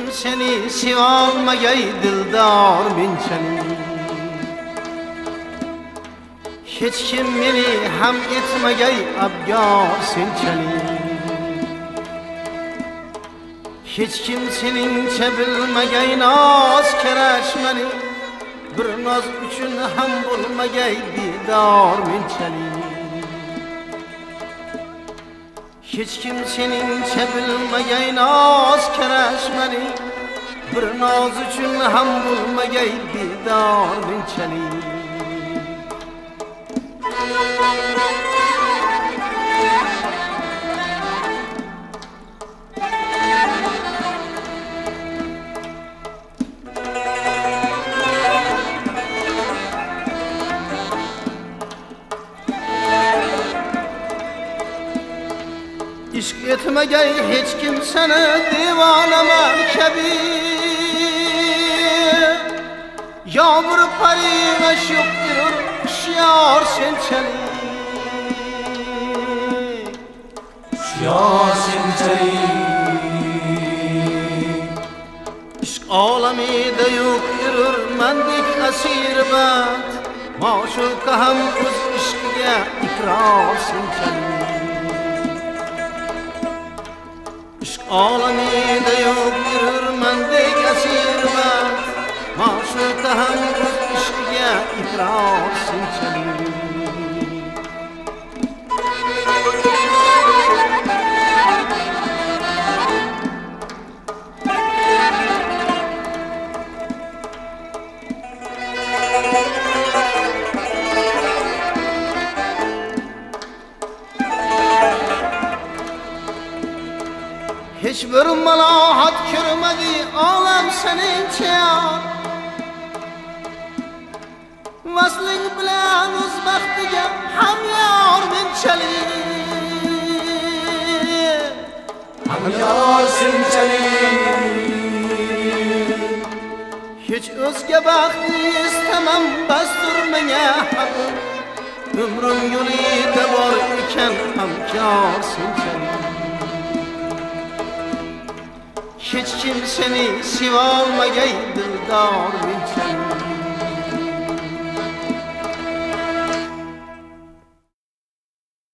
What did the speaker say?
kim seni sevolmagay dildor menchalik. Hech kim meni ham etmagay abgor senchalik. Hech kim seningcha bilmagay noz kerashmani, bir noz uchun ham bo'lmagay bedor menchalik. Hech kim seningcha bilmagay noz kerashmani, bir noz uchun ham bo'lmagay bedor menchalik. İşq etmagay hech kim seni devonaman kabi. Yo bir pariga shuq yurur hushyor senchalik. Hushyor senchalik. İşq olamida yo'q yurur mandek asirbat. Ma'shuqa ham o'z ishqiga iqror senchalik. Olamida yo'q yurur mandek asirbat. Ma'shuqa ham o'z ishqiga iqror senchalik. Hech bir malohat ko'rmadi olam seningcha. Vasling bilan o'z baxtiga hamyor menchalik. Hamyor senchalik. Hech o'zga baxtni istamam bastur menga haqim. Umrim yo'lida bor ekan hamkor senchalik. Hech kim seni sevolmagay dildor menchalik.